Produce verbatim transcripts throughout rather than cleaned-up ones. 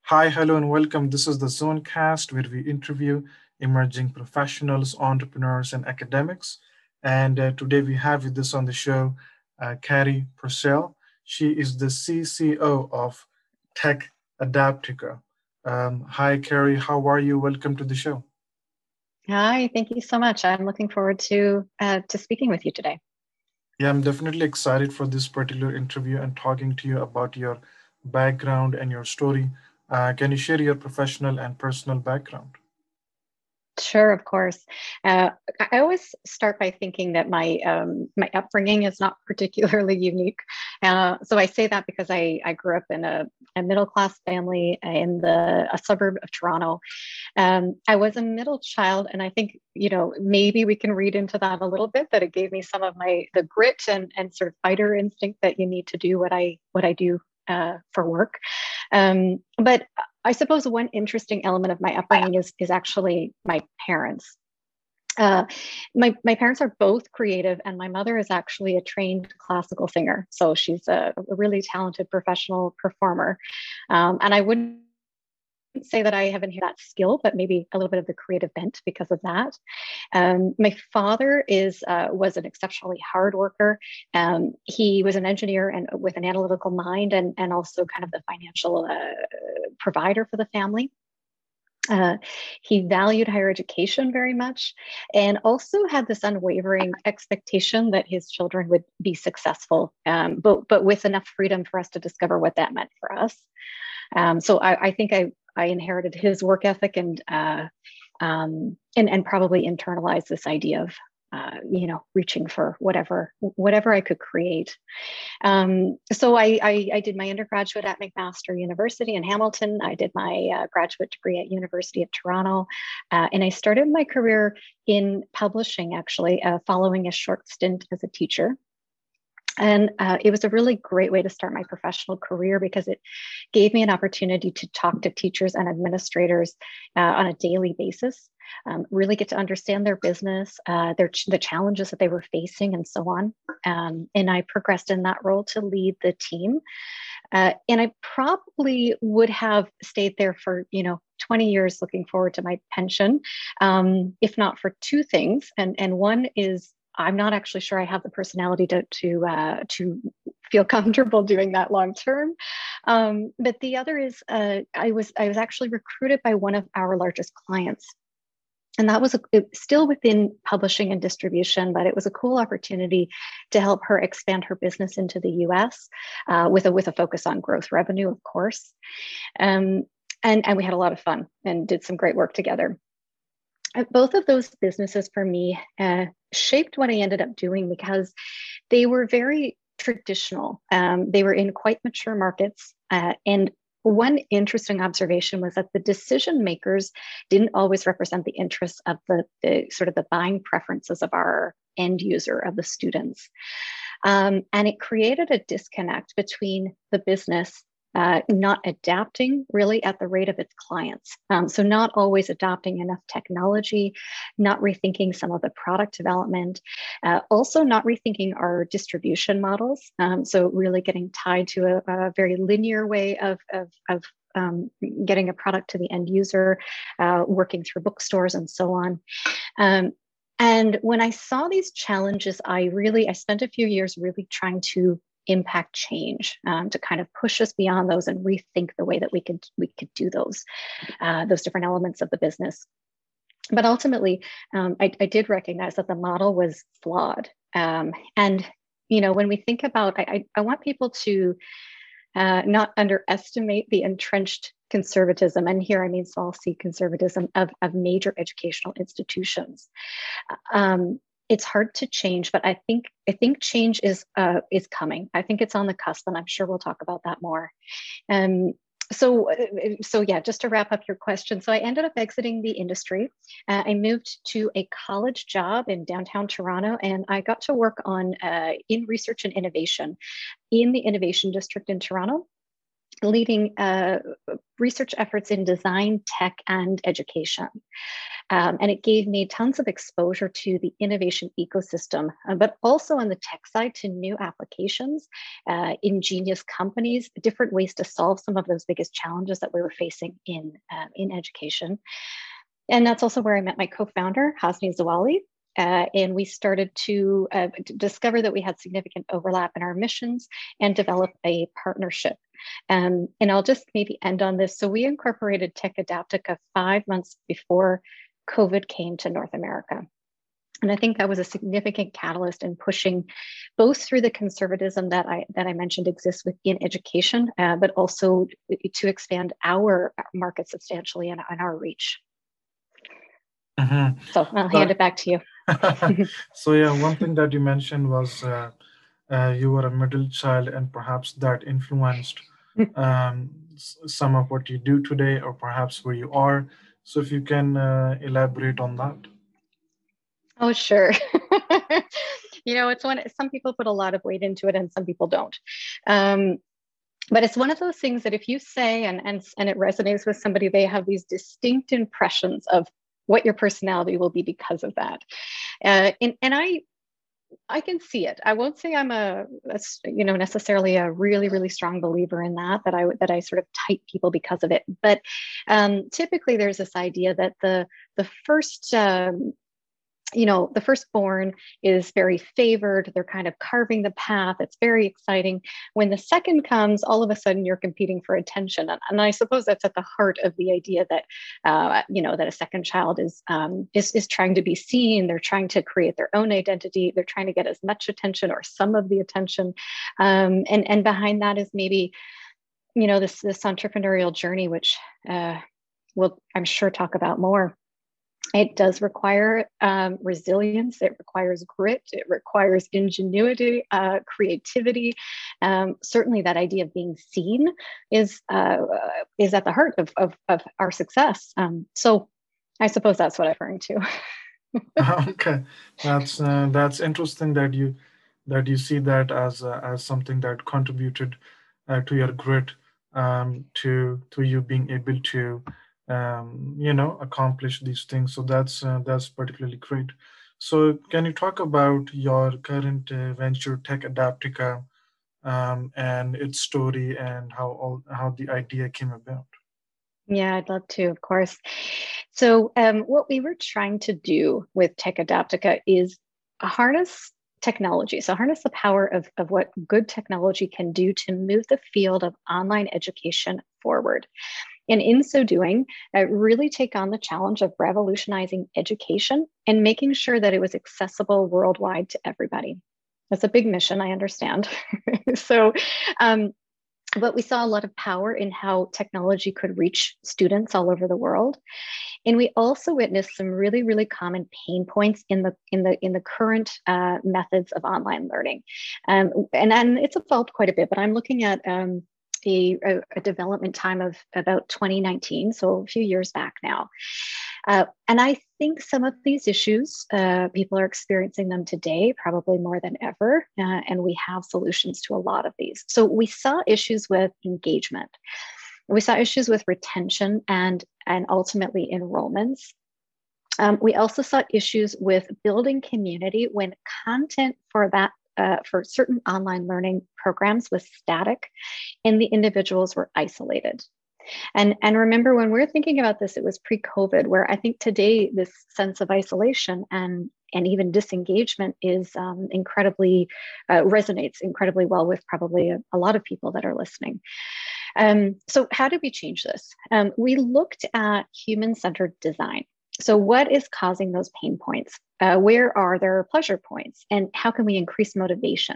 Hi, hello, and welcome. This is the Zonecast, where we interview emerging professionals, entrepreneurs, and academics. And uh, today we have with us on the show uh, Carrie Purcell. She is the C C O of Tech Adaptica. Um, hi, Carrie. How are you? Welcome to the show. Hi, thank you so much. I'm looking forward to uh, to speaking with you today. Yeah, I'm definitely excited for this particular interview and talking to you about your background and your story. Uh, can you share your professional and personal background? Sure, of course. Uh, I I always start by thinking that my um, my upbringing is not particularly unique. Uh, so I say that because I I grew up in a, a middle class family in the a suburb of Toronto. Um, I was a middle child, and I think you know maybe we can read into that a little bit that it gave me some of my the grit and and sort of fighter instinct that you need to do what I what I do uh, for work. Um, but I suppose one interesting element of my upbringing is is actually my parents. Uh, my my parents are both creative, and my mother is actually a trained classical singer. So she's a, a really talented professional performer. Um, and I wouldn't say that I have inherited that skill, but maybe a little bit of the creative bent because of that. Um, my father is uh, was an exceptionally hard worker. Um, he was an engineer and with an analytical mind, and and also kind of the financial uh, provider for the family. Uh, he valued higher education very much and also had this unwavering expectation that his children would be successful, um, but, but with enough freedom for us to discover what that meant for us. Um, so I, I think I, I inherited his work ethic and, uh, um, and, and probably internalized this idea of, uh, you know, reaching for whatever, whatever I could create. Um, so I, I, I did my undergraduate at McMaster University in Hamilton. I did my uh, graduate degree at University of Toronto, uh, and I started my career in publishing. Actually, uh, following a short stint as a teacher. And uh, it was a really great way to start my professional career because it gave me an opportunity to talk to teachers and administrators uh, on a daily basis, um, really get to understand their business, uh, their the challenges that they were facing, and so on. Um, and I progressed in that role to lead the team. Uh, and I probably would have stayed there for you know twenty years, looking forward to my pension, um, if not for two things. And and one is I'm not actually sure I have the personality to to uh, to feel comfortable doing that long term. Um, but the other is uh, I was I was actually recruited by one of our largest clients. And that was a, it, still within publishing and distribution, but it was a cool opportunity to help her expand her business into the U S uh, with a with a focus on growth revenue, of course. Um, and and we had a lot of fun and did some great work together. Uh, Both of those businesses for me uh, shaped what I ended up doing because they were very traditional. Um, they were in quite mature markets. Uh, and one interesting observation was that the decision makers didn't always represent the interests of the, the sort of the buying preferences of our end user, of the students. Um, and it created a disconnect between the business uh, not adapting really at the rate of its clients. Um, so, not always adopting enough technology, not rethinking some of the product development, uh, also not rethinking our distribution models. Um, so, really getting tied to a, a very linear way of, of, of um, getting a product to the end user, uh, working through bookstores and so on. Um, and when I saw these challenges, I really I spent a few years really trying to impact change, um, to kind of push us beyond those and rethink the way that we could we could do those uh, those different elements of the business. But ultimately, um, I, I did recognize that the model was flawed. Um, and you know, when we think about, I, I, I want people to uh, not underestimate the entrenched conservatism, and here I mean small c conservatism of, of major educational institutions. Um, it's hard to change, but I think I think change is uh, is coming. I think it's on the cusp, and I'm sure we'll talk about that more. Um, so, uh, so yeah, just to wrap up your question. So I ended up exiting the industry. Uh, I moved to a college job in downtown Toronto, and I got to work on uh, in research and innovation in the innovation district in Toronto. leading uh, research efforts in design, tech, and education. Um, and it gave me tons of exposure to the innovation ecosystem, uh, but also on the tech side to new applications, uh, ingenious companies, different ways to solve some of those biggest challenges that we were facing in, uh, in education. And that's also where I met my co-founder, Hasni Zawali. Uh, and we started to, uh, to discover that we had significant overlap in our missions and develop a partnership. Um, and I'll just maybe end on this. So we incorporated Tech Adaptica five months before COVID came to North America. And I think that was a significant catalyst in pushing both through the conservatism that I that I mentioned exists within education, uh, but also to expand our market substantially and, and our reach. Mm-hmm. So I'll hand it back to you. So yeah, one thing that you mentioned was uh, uh, you were a middle child, and perhaps that influenced um, some of what you do today, or perhaps where you are. So if you can uh, elaborate on that. Oh, sure. You know, it's one, some people put a lot of weight into it and some people don't. Um, but it's one of those things that if you say, and, and, and it resonates with somebody, they have these distinct impressions of what your personality will be because of that. Uh, and, and I, I can see it. I won't say I'm a, a, you know, necessarily a really, really strong believer in that, that I, that I sort of type people because of it. But um, typically there's this idea that the, the first, um, you know, the firstborn is very favored. They're kind of carving the path. It's very exciting. When the second comes, all of a sudden you're competing for attention. And, and I suppose that's at the heart of the idea that, uh, you know, that a second child is, um, is, is trying to be seen. They're trying to create their own identity. They're trying to get as much attention or some of the attention. Um, and, and behind that is maybe, you know, this, this entrepreneurial journey, which uh, we'll, I'm sure, talk about more. It does require um, resilience. It requires grit. It requires ingenuity, uh, creativity. Um, certainly, that idea of being seen is uh, is at the heart of of, of our success. Um, so, I suppose that's what I'm referring to. Okay, that's uh, that's interesting that you that you see that as uh, as something that contributed uh, to your grit, um, to to you being able to um, you know accomplish these things. So that's uh, that's particularly great. So can you talk about your current uh, venture, Tech Adaptica, um, and its story and how all how the idea came about? Yeah, I'd love to, of course. So um, what we were trying to do with Tech Adaptica is harness technology. So harness the power of, of what good technology can do to move the field of online education forward. And in so doing, uh, really take on the challenge of revolutionizing education and making sure that it was accessible worldwide to everybody. That's a big mission, I understand. so um, but we saw a lot of power in how technology could reach students all over the world. And we also witnessed some really, really common pain points in the in the in the current uh, methods of online learning. Um, and then it's evolved quite a bit, but I'm looking at um, a, a development time of about twenty nineteen, so a few years back now. Uh, and I think some of these issues, uh, people are experiencing them today, probably more than ever, uh, and we have solutions to a lot of these. So we saw issues with engagement. We saw issues with retention and, and ultimately enrollments. Um, we also saw issues with building community when content for that uh, for certain online learning programs was static and the individuals were isolated. And, and remember, when we're thinking about this, it was pre-COVID, where I think today this sense of isolation and, and even disengagement is um, incredibly, uh, resonates incredibly well with probably a, a lot of people that are listening. Um, so how did we change this? Um, we looked at human-centered design. So what is causing those pain points? Uh, where are there pleasure points? And how can we increase motivation?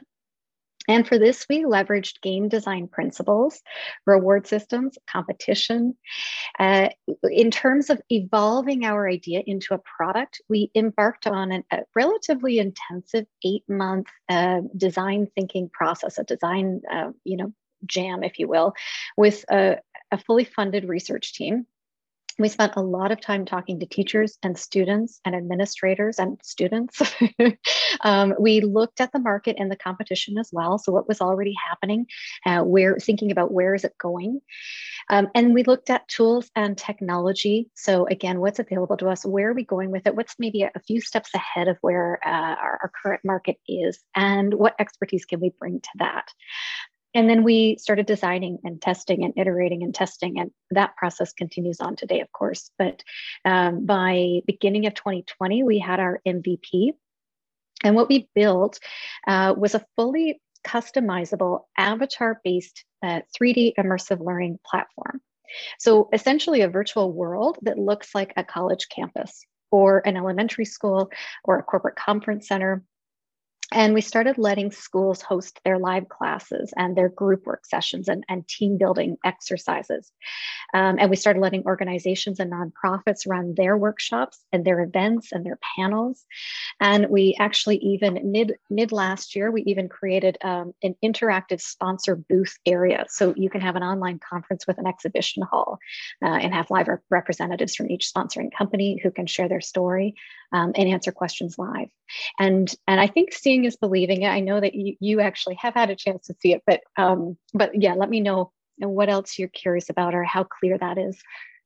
And for this, we leveraged game design principles, reward systems, competition. Uh, in terms of evolving our idea into a product, we embarked on an, a relatively intensive eight-month uh, design thinking process, a design, uh, you know, jam, if you will, with a, a fully funded research team. We spent a lot of time talking to teachers and students and administrators and students. um, we looked at the market and the competition as well. So what was already happening, uh, where thinking about where is it going? Um, and we looked at tools and technology. So again, what's available to us? Where are we going with it? What's maybe a, a few steps ahead of where uh, our, our current market is? And what expertise can we bring to that? And then we started designing and testing and iterating and testing. And that process continues on today, of course. But um, by beginning of twenty twenty, we had our M V P. And what we built uh, was a fully customizable avatar-based uh, three D immersive learning platform. So essentially a virtual world that looks like a college campus or an elementary school or a corporate conference center. And we started letting schools host their live classes and their group work sessions and, and team building exercises. Um, and we started letting organizations and nonprofits run their workshops and their events and their panels. And we actually even mid, mid last year, we even created um, an interactive sponsor booth area. So you can have an online conference with an exhibition hall uh, and have live rep- representatives from each sponsoring company who can share their story um, and answer questions live. And, and I think seeing is believing. I know that you, you actually have had a chance to see it, but um, but yeah, let me know what else you're curious about or how clear that is.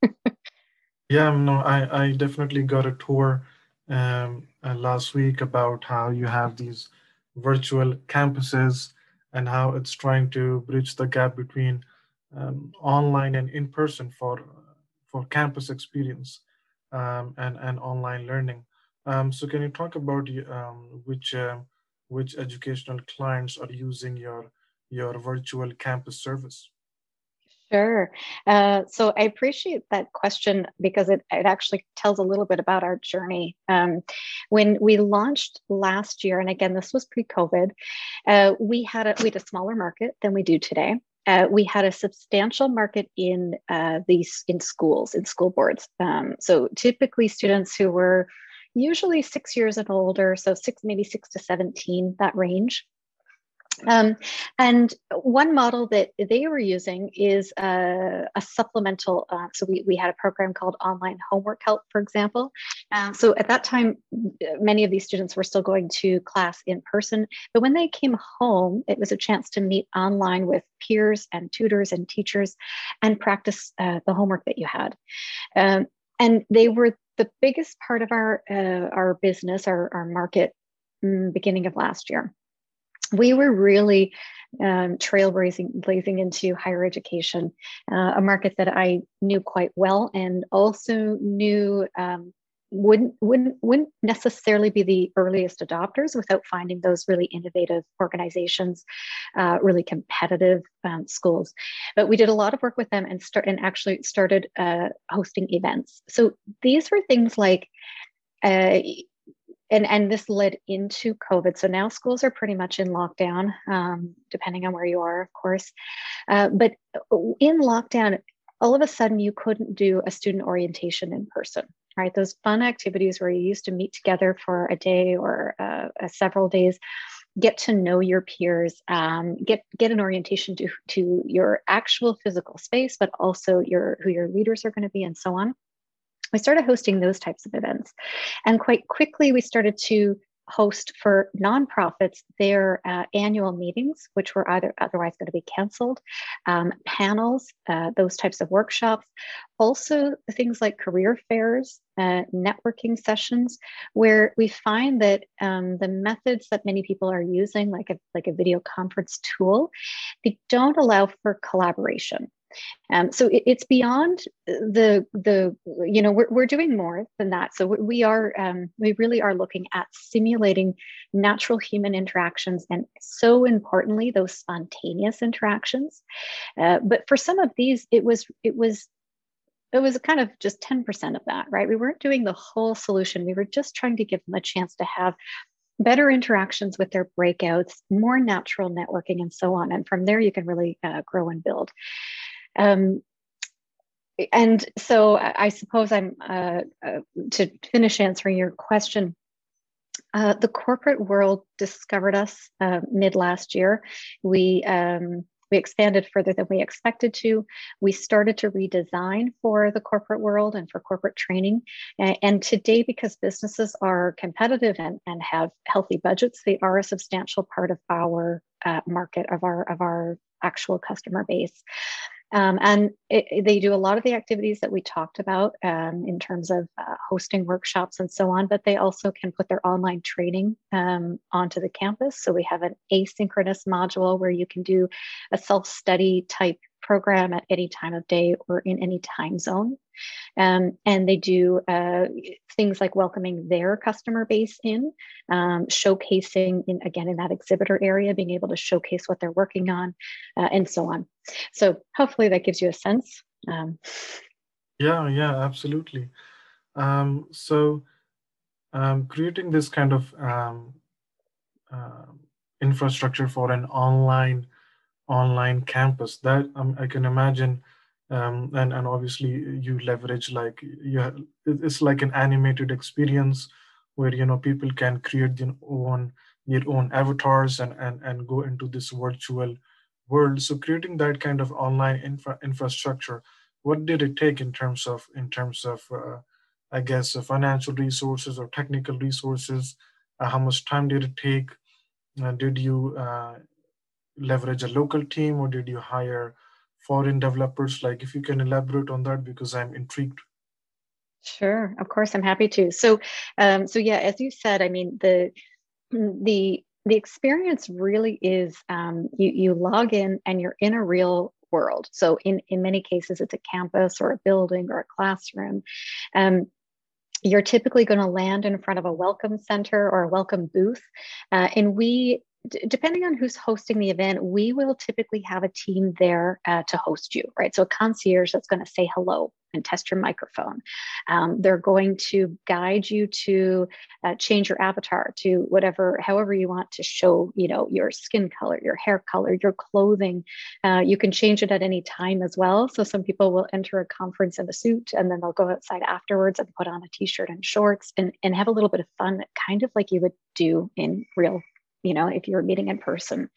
Yeah, no, I, I definitely got a tour um, uh, last week about how you have these virtual campuses and how it's trying to bridge the gap between um, online and in person for for campus experience um, and and online learning. Um, so, can you talk about the, um, which um which educational clients are using your your virtual campus service? Sure. Uh, so I appreciate that question because it, it actually tells a little bit about our journey. Um, when we launched last year, and again, this was pre-COVID, uh, we had a we had a smaller market than we do today. Uh, we had a substantial market in uh, these in schools, in school boards. Um, so typically, students who were usually six years and older, so six maybe six to seventeen, that range. Um, and one model that they were using is uh, a supplemental. Uh, so we, we had a program called Online Homework Help, for example. Uh, so at that time, many of these students were still going to class in person. But when they came home, it was a chance to meet online with peers and tutors and teachers and practice uh, the homework that you had. Um, and they were the biggest part of our, uh, our business, our, our market, um, beginning of last year. We were really um, trailblazing blazing into higher education, uh, a market that I knew quite well and also knew um, wouldn't, wouldn't, wouldn't necessarily be the earliest adopters without finding those really innovative organizations, uh, really competitive um, schools. But we did a lot of work with them and, start, and actually started uh, hosting events. So these were things like uh, and and this led into COVID. So now schools are pretty much in lockdown, um, depending on where you are, of course. Uh, but in lockdown, all of a sudden you couldn't do a student orientation in person, right? Those fun activities where you used to meet together for a day or uh, uh, several days, get to know your peers, um, get get an orientation to to your actual physical space, but also your who your leaders are going to be, and so on. We started hosting those types of events. And quite quickly, we started to host for nonprofits their uh, annual meetings, which were either otherwise going to be canceled, um, panels, uh, those types of workshops, also things like career fairs, uh, networking sessions, where we find that um, the methods that many people are using, like a, like a video conference tool, they don't allow for collaboration. Um, so it, it's beyond the the you know we're we're doing more than that. So we are um, we really are looking at simulating natural human interactions, and so importantly those spontaneous interactions. Uh, but for some of these, it was it was it was kind of just ten percent of that, right? We weren't doing the whole solution. We were just trying to give them a chance to have better interactions with their breakouts, more natural networking, and so on. And from there, you can really uh, grow and build. Um, and so I suppose I'm, uh, uh, to finish answering your question, uh, the corporate world discovered us uh, mid last year. We, um, we we expanded further than we expected to. We started to redesign for the corporate world and for corporate training. And, and today, because businesses are competitive and, and have healthy budgets, they are a substantial part of our uh, market, of our, of our actual customer base. Um, and it, it, they do a lot of the activities that we talked about um, in terms of uh, hosting workshops and so on, but they also can put their online training um, onto the campus. So we have an asynchronous module where you can do a self-study type program at any time of day or in any time zone. Um, and they do uh, things like welcoming their customer base in, um, showcasing, in, again, in that exhibitor area, being able to showcase what they're working on, uh, and so on. So hopefully that gives you a sense. Um, yeah, yeah, absolutely. Um, so um, creating this kind of um, uh, infrastructure for an online online campus, that um, I can imagine, um, and and obviously you leverage, like, you have, it's like an animated experience where, you know, people can create their own their own avatars and and and go into this virtual world. So creating that kind of online infra- infrastructure, what did it take in terms of in terms of uh, I guess uh, financial resources or technical resources? Uh, how much time did it take? Uh, did you uh, leverage a local team, or did you hire foreign developers? Like, if you can elaborate on that, because I'm intrigued. Sure, of course, I'm happy to. So, um, so yeah, as you said, I mean, the the the experience really is um, you you log in and you're in a real world. So in in many cases, it's a campus or a building or a classroom. Um, you're typically going to land in front of a welcome center or a welcome booth, uh, and we depending on who's hosting the event, we will typically have a team there uh, to host you, right? So a concierge that's going to say hello and test your microphone. Um, they're going to guide you to uh, change your avatar to whatever, however you want to show, you know, your skin color, your hair color, your clothing. Uh, you can change it at any time as well. So some people will enter a conference in a suit and then they'll go outside afterwards and put on a t-shirt and shorts and, and have a little bit of fun, kind of like you would do in real, you know, if you're meeting in person.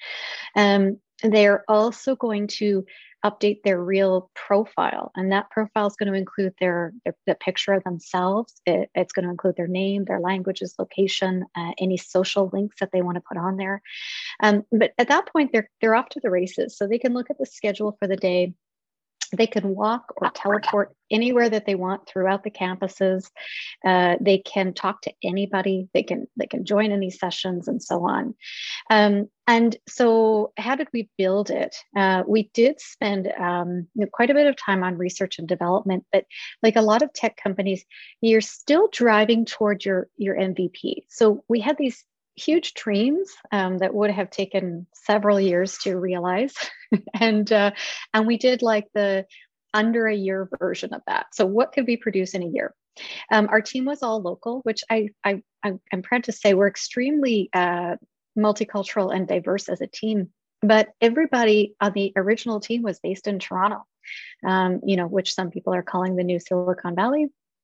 Um, they're also going to update their real profile, and that profile is going to include their, their the picture of themselves. It, it's going to include their name, their languages, location, uh, any social links that they want to put on there. Um, but at that point, they're they're off to the races, so they can look at the schedule for the day. They can walk or teleport anywhere that they want throughout the campuses. Uh, they can talk to anybody. They can they can join any sessions and so on. Um, and so, how did we build it? Uh, we did spend um, you know, quite a bit of time on research and development. But like a lot of tech companies, you're still driving toward your your M V P. So we had these huge dreams um, that would have taken several years to realize. and uh, and we did like the under a year version of that. So what could we produce in a year? Um, our team was all local, which I, I, I'm proud to say we're extremely uh, multicultural and diverse as a team. But everybody on the original team was based in Toronto, um, you know, which some people are calling the new Silicon Valley.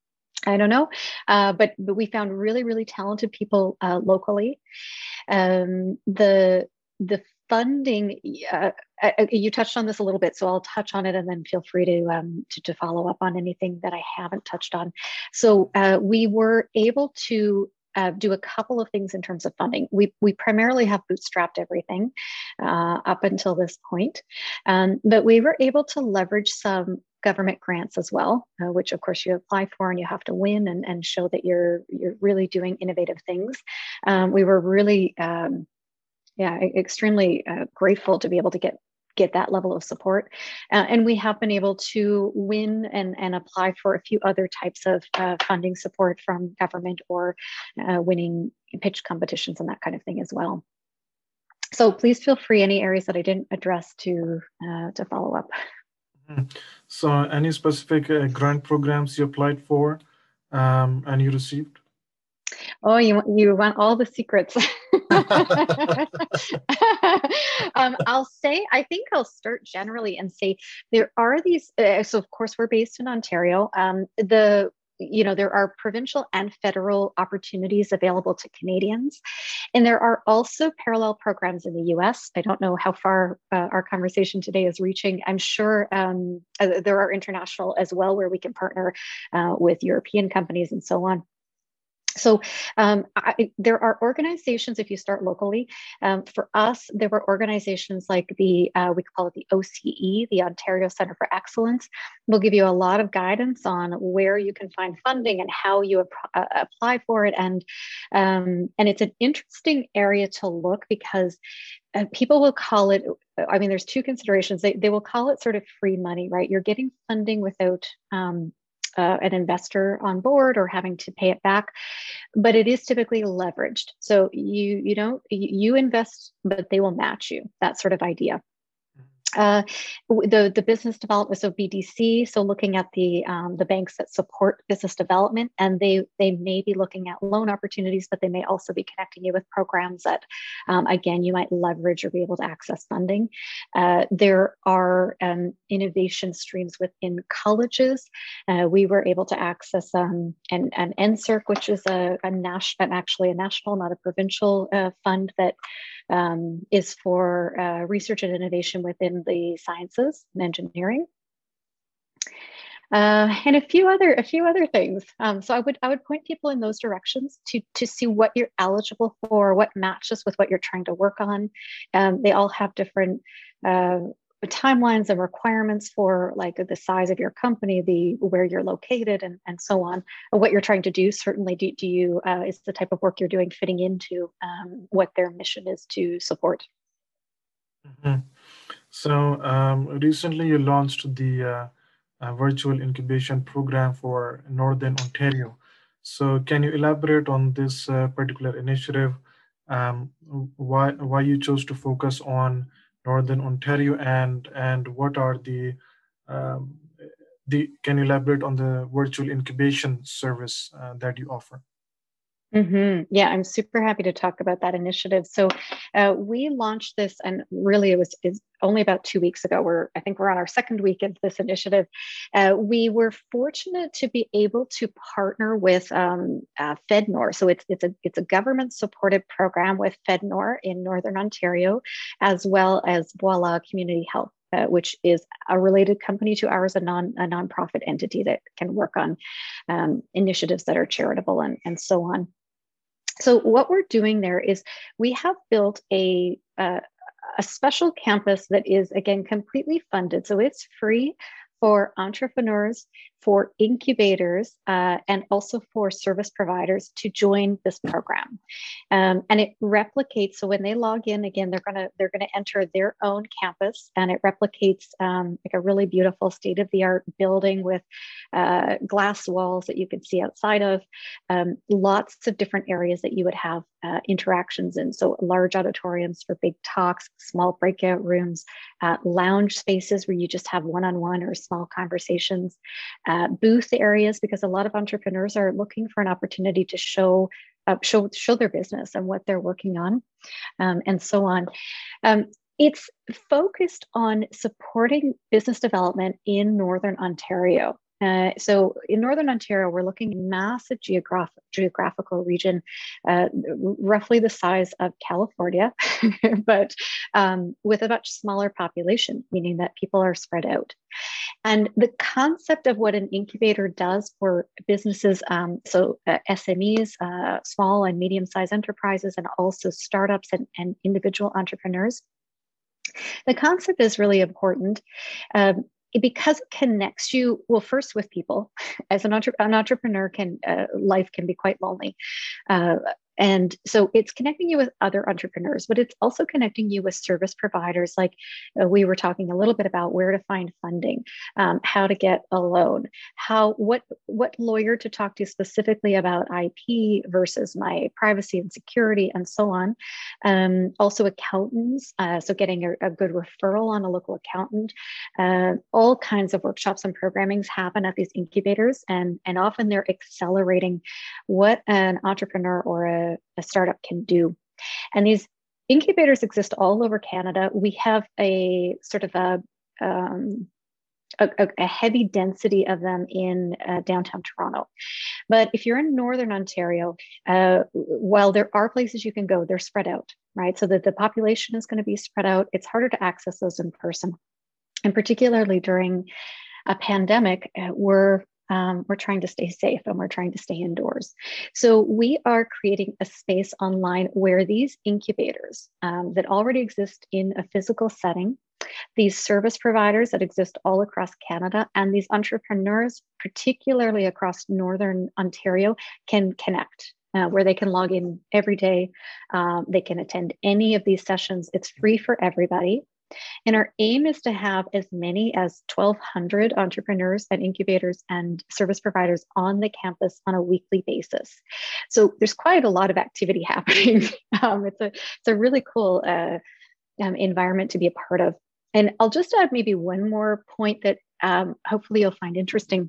I don't know, uh, but but we found really really talented people uh, locally. Um, the the funding, uh, I, you touched on this a little bit, so I'll touch on it and then feel free to um, to, to follow up on anything that I haven't touched on. So uh, we were able to uh, do a couple of things in terms of funding. We we primarily have bootstrapped everything uh, up until this point, um, but we were able to leverage some government grants as well, uh, which of course you apply for and you have to win and, and show that you're you're really doing innovative things. Um, we were really, um, yeah, extremely uh, grateful to be able to get get that level of support. Uh, and we have been able to win and, and apply for a few other types of uh, funding support from government or uh, winning pitch competitions and that kind of thing as well. So please feel free, any areas that I didn't address, to uh, to follow up. So, any specific uh, grant programs you applied for um, and you received? Oh, you you want all the secrets. um, I'll say, I think I'll start generally and say there are these. Uh, so, of course, we're based in Ontario. Um, the you know, there are provincial and federal opportunities available to Canadians. And there are also parallel programs in the U S. I don't know how far uh, our conversation today is reaching. I'm sure um, uh, there are international as well, where we can partner uh, with European companies and so on. So um, I, there are organizations, if you start locally, um, for us, there were organizations like the, uh, we call it the O C E, the Ontario Centre for Excellence. We'll give you a lot of guidance on where you can find funding and how you ap- uh, apply for it. And, um, and it's an interesting area to look, because uh, people will call it, I mean, there's two considerations. They, they will call it sort of free money, right? You're getting funding without um, Uh, an investor on board or having to pay it back, but it is typically leveraged. So you you don't you invest, but they will match you. That sort of idea. Uh, the the business development, so B D C, so looking at the um, the banks that support business development, and they they may be looking at loan opportunities, but they may also be connecting you with programs that, um, again, you might leverage or be able to access funding. Uh, there are um, innovation streams within colleges. Uh, we were able to access um, an, an N S E R C, which is a, a national, actually a national, not a provincial uh, fund that um, is for uh, research and innovation within the sciences and engineering, uh, and a few other a few other things. Um, so I would I would point people in those directions to to see what you're eligible for, what matches with what you're trying to work on. Um, they all have different uh, timelines and requirements for, like, the size of your company, the where you're located, and and so on. What you're trying to do, certainly, do, do you uh, is the type of work you're doing fitting into um, what their mission is to support. Mhm. So um, recently you launched the uh, uh, virtual incubation program for Northern Ontario. So can you elaborate on this uh, particular initiative? Um, why why you chose to focus on Northern Ontario, and and what are the um, the can you elaborate on the virtual incubation service uh, that you offer? hmm Yeah, I'm super happy to talk about that initiative. So, uh, we launched this, and really, it was is only about two weeks ago. We're I think we're on our second week of this initiative. Uh, we were fortunate to be able to partner with um, uh, FedNor. So it's it's a it's a government supported program with FedNor in Northern Ontario, as well as Voila Community Health. Uh, which is a related company to ours, a non a nonprofit entity that can work on um, initiatives that are charitable and, and so on. So what we're doing there is we have built a, uh, a special campus that is, again, completely funded. So it's free for entrepreneurs, for incubators, uh, and also for service providers to join this program. Um, and it replicates. So when they log in, again, they're gonna they're gonna enter their own campus, and it replicates um, like a really beautiful state-of-the-art building with uh, glass walls that you can see outside of, um, lots of different areas that you would have uh, interactions in. So large auditoriums for big talks, small breakout rooms, uh, lounge spaces where you just have one-on-one or small conversations, uh, booth areas, because a lot of entrepreneurs are looking for an opportunity to show uh, show show their business and what they're working on, um, and so on. Um, it's focused on supporting business development in Northern Ontario. Uh, so in Northern Ontario, we're looking at a massive geograph- geographical region, uh, roughly the size of California, but um, with a much smaller population, meaning that people are spread out. And the concept of what an incubator does for businesses, um, so uh, S M Es, uh, small and medium-sized enterprises, and also startups and, and individual entrepreneurs, the concept is really important. Um, because it connects you, well, first with people. As an, entre- an entrepreneur, can uh, life can be quite lonely. Uh, and so it's connecting you with other entrepreneurs, but it's also connecting you with service providers. Like uh, we were talking a little bit about where to find funding, um, how to get a loan, how what what lawyer to talk to specifically about I P versus my privacy and security, and so on. Um, also accountants, uh, so getting a, a good referral on a local accountant. Uh, all kinds of workshops and programmings happen at these incubators, and and often they're accelerating what an entrepreneur or a a startup can do. And these incubators exist all over Canada. We have a sort of a um, a, a, a heavy density of them in uh, downtown Toronto. But if you're in Northern Ontario, uh, while there are places you can go, they're spread out, right? So that the population is going to be spread out. It's harder to access those in person. And particularly during a pandemic, uh, we're um, we're trying to stay safe and we're trying to stay indoors. So we are creating a space online where these incubators um, that already exist in a physical setting, these service providers that exist all across Canada, and these entrepreneurs, particularly across Northern Ontario, can connect. Uh, where they can log in every day. Um, they can attend any of these sessions. It's free for everybody. And our aim is to have as many as twelve hundred entrepreneurs and incubators and service providers on the campus on a weekly basis. So there's quite a lot of activity happening. um, it's, a, it's a really cool uh, um, environment to be a part of. And I'll just add maybe one more point that um, hopefully you'll find interesting.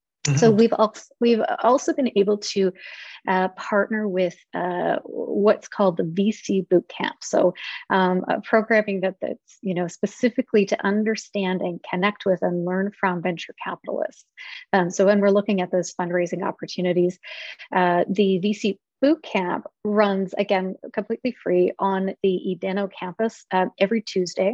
So we've also, we've also been able to uh, partner with uh, what's called the V C Bootcamp. So um, a programming that, that's you know specifically to understand and connect with and learn from venture capitalists. Um, so when we're looking at those fundraising opportunities, uh, the V C Bootcamp runs, again, completely free on the Edeno campus uh, every Tuesday.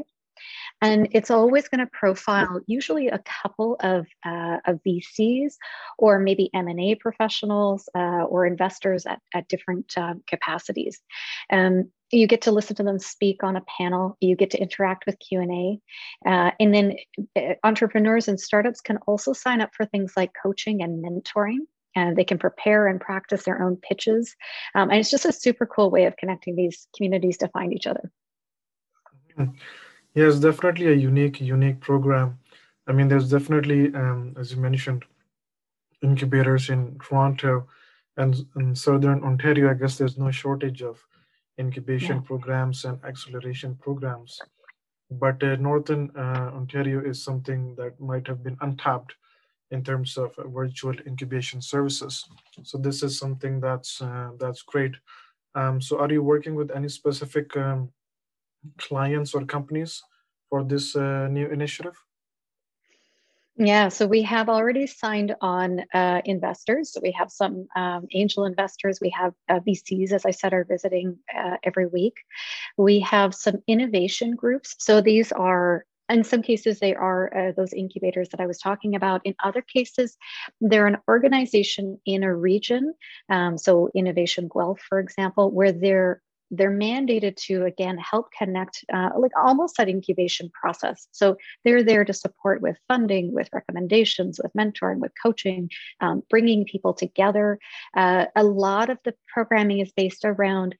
And it's always going to profile usually a couple of, uh, of V Cs or maybe M and A professionals uh, or investors at, at different uh, capacities. Um, you get to listen to them speak on a panel. You get to interact with Q and A. Uh, and then uh, entrepreneurs and startups can also sign up for things like coaching and mentoring. And they can prepare and practice their own pitches. Um, and it's just a super cool way of connecting these communities to find each other. Mm-hmm. Yes, definitely a unique, unique program. I mean, there's definitely, um, as you mentioned, incubators in Toronto and in Southern Ontario. I guess there's no shortage of incubation yeah. programs and acceleration programs. But uh, Northern uh, Ontario is something that might have been untapped in terms of uh, virtual incubation services. So this is something that's uh, that's great. Um, so are you working with any specific um, clients or companies for this uh, new initiative? Yeah, so we have already signed on uh, investors. So we have some um, angel investors. We have uh, V Cs, as I said, are visiting uh, every week. We have some innovation groups. So these are, in some cases, they are uh, those incubators that I was talking about. In other cases, they're an organization in a region. Um, so Innovation Guelph, for example, where they're they're mandated to, again, help connect, uh, like almost that incubation process. So they're there to support with funding, with recommendations, with mentoring, with coaching, um, bringing people together. Uh, a lot of the programming is based around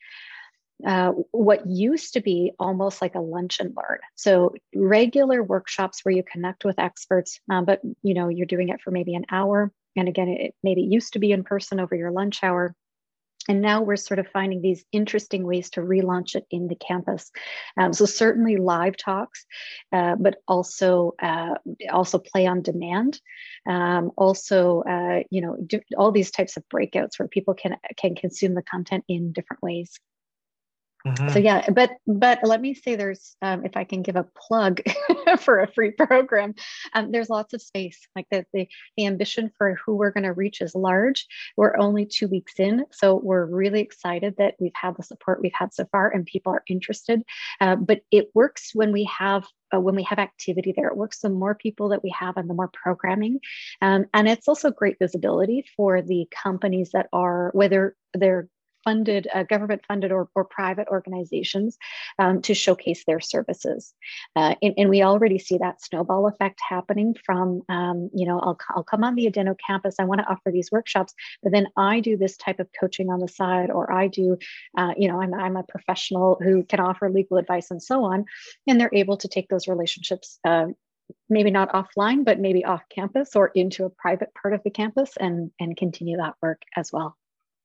uh, what used to be almost like a lunch and learn. So regular workshops where you connect with experts, um, but you know, you're doing it for maybe an hour. And again, it maybe used to be in person over your lunch hour. And now we're sort of finding these interesting ways to relaunch it in the campus. Um, so certainly live talks, uh, but also uh, also play on demand. Um, also, uh, you know, do all these types of breakouts where people can can consume the content in different ways. Mm-hmm. So yeah, but but let me say there's, um, if I can give a plug for a free program, um, there's lots of space. Like the, the, the ambition for who we're going to reach is large. We're only two weeks in, so we're really excited that we've had the support we've had so far and people are interested. Uh, but it works when we have uh, when we have activity there. It works the more people that we have and the more programming. Um, and it's also great visibility for the companies that are, whether they're funded, uh, government funded or, or private organizations um, to showcase their services. Uh, and, and we already see that snowball effect happening from, um, you know, I'll, I'll come on the Edeno campus, I want to offer these workshops, but then I do this type of coaching on the side, or I do, uh, you know, I'm, I'm a professional who can offer legal advice and so on. And they're able to take those relationships uh, maybe not offline, but maybe off campus or into a private part of the campus and, and continue that work as well.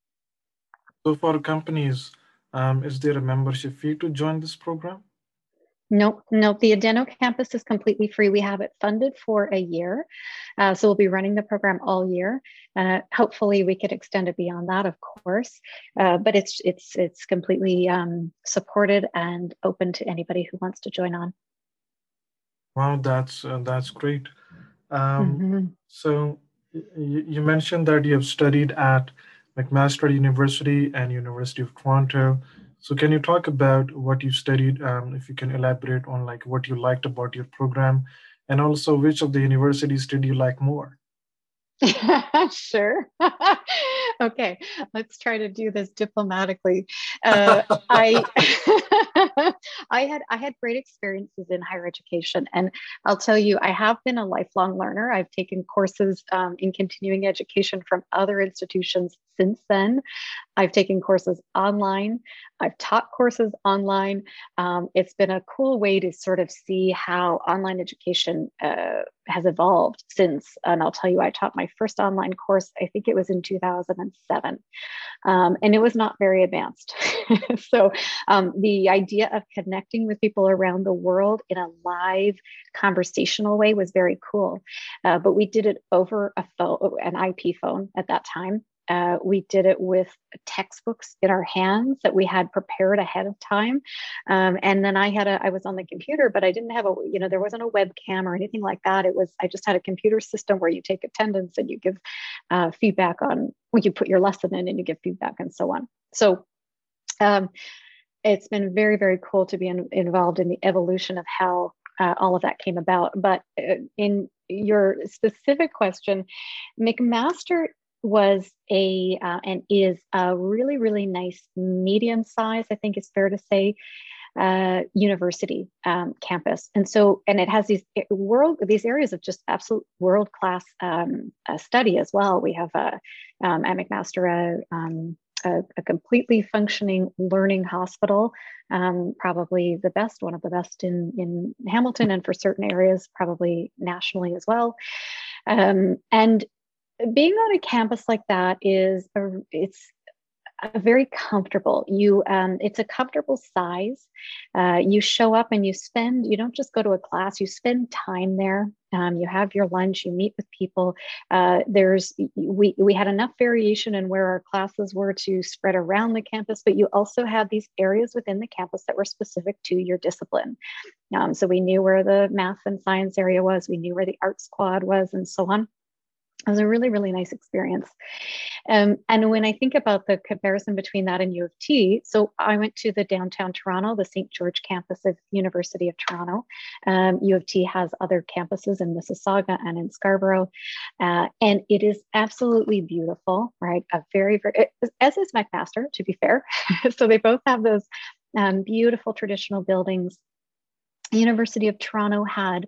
So for companies, um, is there a membership fee to join this program? No, no, the Edeno campus is completely free. We have it funded for a year. Uh, so we'll be running the program all year. Uh, hopefully we could extend it beyond that, of course. Uh, but it's it's it's completely um, supported and open to anybody who wants to join on. Wow, that's uh, that's great. Um, Mhm. so you, you mentioned that you have studied at McMaster University and University of Toronto. So can you talk about what you studied? Um, if you can elaborate on like what you liked about your program, and also which of the universities did you like more? Sure. Okay, let's try to do this diplomatically. Uh, I I had I had great experiences in higher education, and I'll tell you, I have been a lifelong learner. I've taken courses um, in continuing education from other institutions since then. I've taken courses online. I've taught courses online. Um, it's been a cool way to sort of see how online education uh, has evolved since. And I'll tell you, I taught my first online course, I think it was in two thousand seven, um, and it was not very advanced. So um, the idea of connecting with people around the world in a live conversational way was very cool. Uh, but we did it over a phone, an I P phone at that time. Uh, we did it with textbooks in our hands that we had prepared ahead of time. Um, and then I had a, I was on the computer, but I didn't have a, you know, there wasn't a webcam or anything like that. It was, I just had a computer system where you take attendance and you give uh, feedback on, well, you put your lesson in and you give feedback and so on. So um, it's been very, very cool to be in, involved in the evolution of how uh, all of that came about. But uh, in your specific question, McMaster was a uh, and is a really, really nice medium size, I think it's fair to say, uh, university um, campus. And so, and it has these world, these areas of just absolute world class um, uh, study as well. We have uh, um, at McMaster uh, um, a, a completely functioning learning hospital, um, probably the best, one of the best in in Hamilton, and for certain areas, probably nationally as well. Um, and being on a campus like that is a, it's a very comfortable. You, um, it's a comfortable size. Uh, you show up and you spend. You don't just go to a class. You spend time there. Um, you have your lunch. You meet with people. Uh, there's we we had enough variation in where our classes were to spread around the campus, but you also had these areas within the campus that were specific to your discipline. Um, so we knew where the math and science area was. We knew where the art squad was, and so on. It was a really, really nice experience. Um, and when I think about the comparison between that and U of T, so I went to the downtown Toronto, the Saint George campus of University of Toronto. Um, U of T has other campuses in Mississauga and in Scarborough. Uh, and it is absolutely beautiful, right? A very, very, as is McMaster, to be fair. So they both have those um, beautiful traditional buildings. University of Toronto had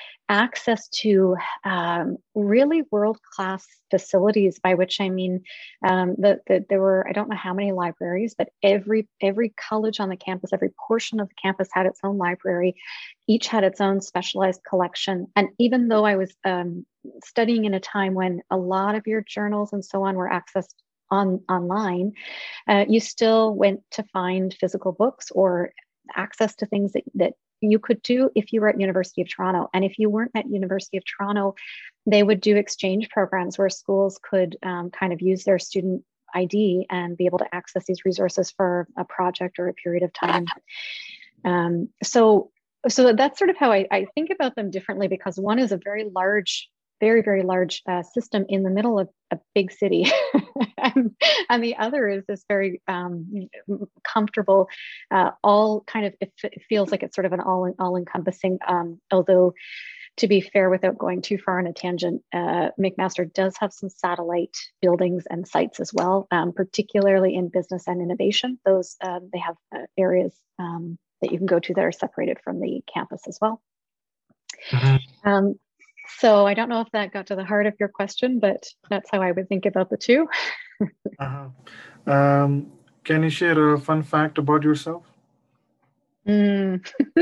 access to um, really world-class facilities, by which I mean um, that the, there were, I don't know how many libraries, but every every college on the campus, every portion of the campus had its own library. Each had its own specialized collection. And even though I was um, studying in a time when a lot of your journals and so on were accessed on online, uh, you still went to find physical books or access to things that, that you could do if you were at University of Toronto. And if you weren't at University of Toronto, they would do exchange programs where schools could um, kind of use their student I D and be able to access these resources for a project or a period of time. Um, so, so that's sort of how I, I think about them differently, because one is a very large, very, very large uh, system in the middle of a big city. and, and the other is this very um, comfortable, uh, all kind of, it, it feels like it's sort of an all, all encompassing, um, although to be fair, without going too far on a tangent, uh, McMaster does have some satellite buildings and sites as well, um, particularly in business and innovation. Those, uh, they have uh, areas um, that you can go to that are separated from the campus as well. Mm-hmm. Um, so I don't know if that got to the heart of your question, but that's how I would think about the two. uh-huh. um, can you share a fun fact about yourself? Mm.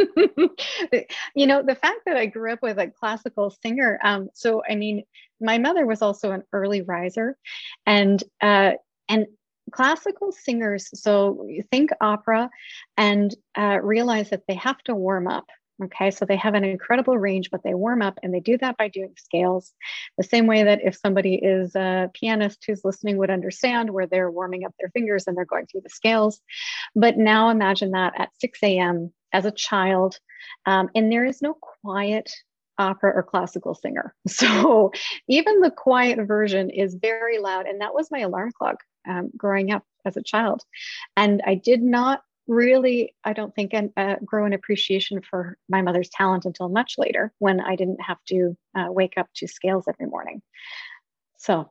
You know, the fact that I grew up with a classical singer. Um, so, I mean, my mother was also an early riser, and uh, and classical singers. So you think opera, and uh, realize that they have to warm up. Okay, so they have an incredible range, but they warm up, and they do that by doing scales. The same way that if somebody is a pianist who's listening would understand, where they're warming up their fingers and they're going through the scales. But now imagine that at six a.m. as a child, um, and there is no quiet opera or classical singer. So even the quiet version is very loud. And that was my alarm clock um, growing up as a child. And I did not really, I don't think, uh, grow an appreciation for my mother's talent until much later when I didn't have to uh, wake up to scales every morning. So.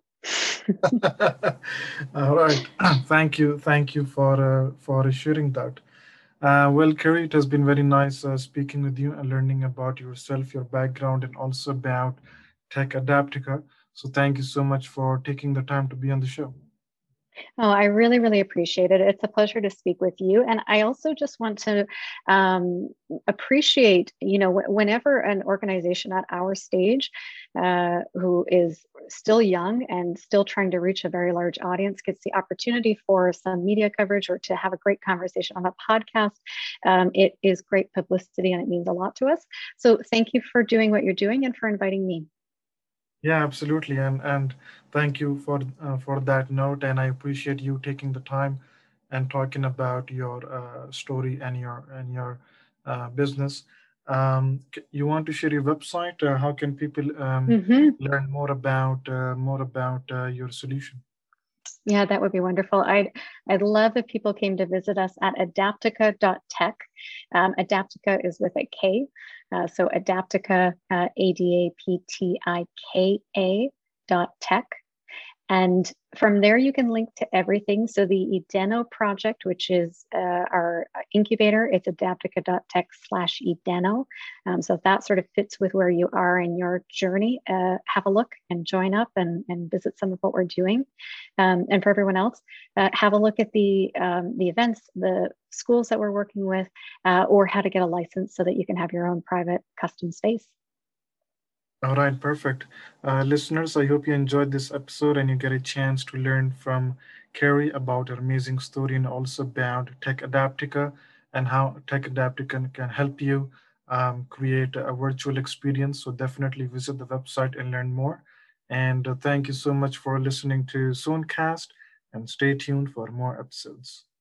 All right. Thank you. Thank you for uh, for sharing that. Uh, well, Kerry, it has been very nice uh, speaking with you and learning about yourself, your background, and also about Tech Adaptica. So thank you so much for taking the time to be on the show. Oh, I really, really appreciate it. It's a pleasure to speak with you. And I also just want to um, appreciate, you know, whenever an organization at our stage uh, who is still young and still trying to reach a very large audience gets the opportunity for some media coverage or to have a great conversation on a podcast, um, it is great publicity and it means a lot to us. So thank you for doing what you're doing and for inviting me. Yeah, absolutely, and and thank you for uh, for that note, and I appreciate you taking the time and talking about your uh, story and your and your uh, business. Um, c- you want to share your website? Uh, how can people um, Mm-hmm. learn more about uh, more about uh, your solution? Yeah, that would be wonderful. I'd I'd love if people came to visit us at adaptica dot tech. Um, Adaptica is with a K. Uh, so Adaptica, uh, A D A P T I K A dot tech. And from there, you can link to everything. So the Edeno project, which is uh, our incubator, it's adaptica dot tech slash Edeno. Um, so if that sort of fits with where you are in your journey, uh, have a look and join up and, and visit some of what we're doing. Um, and for everyone else, uh, have a look at the, um, the events, the schools that we're working with, uh, or how to get a license so that you can have your own private custom space. All right, perfect. Uh, listeners, I hope you enjoyed this episode and you get a chance to learn from Carrie about her amazing story and also about Tech Adaptica and how Tech Adaptica can, can help you um, create a virtual experience. So definitely visit the website and learn more. And uh, thank you so much for listening to Zonecast and stay tuned for more episodes.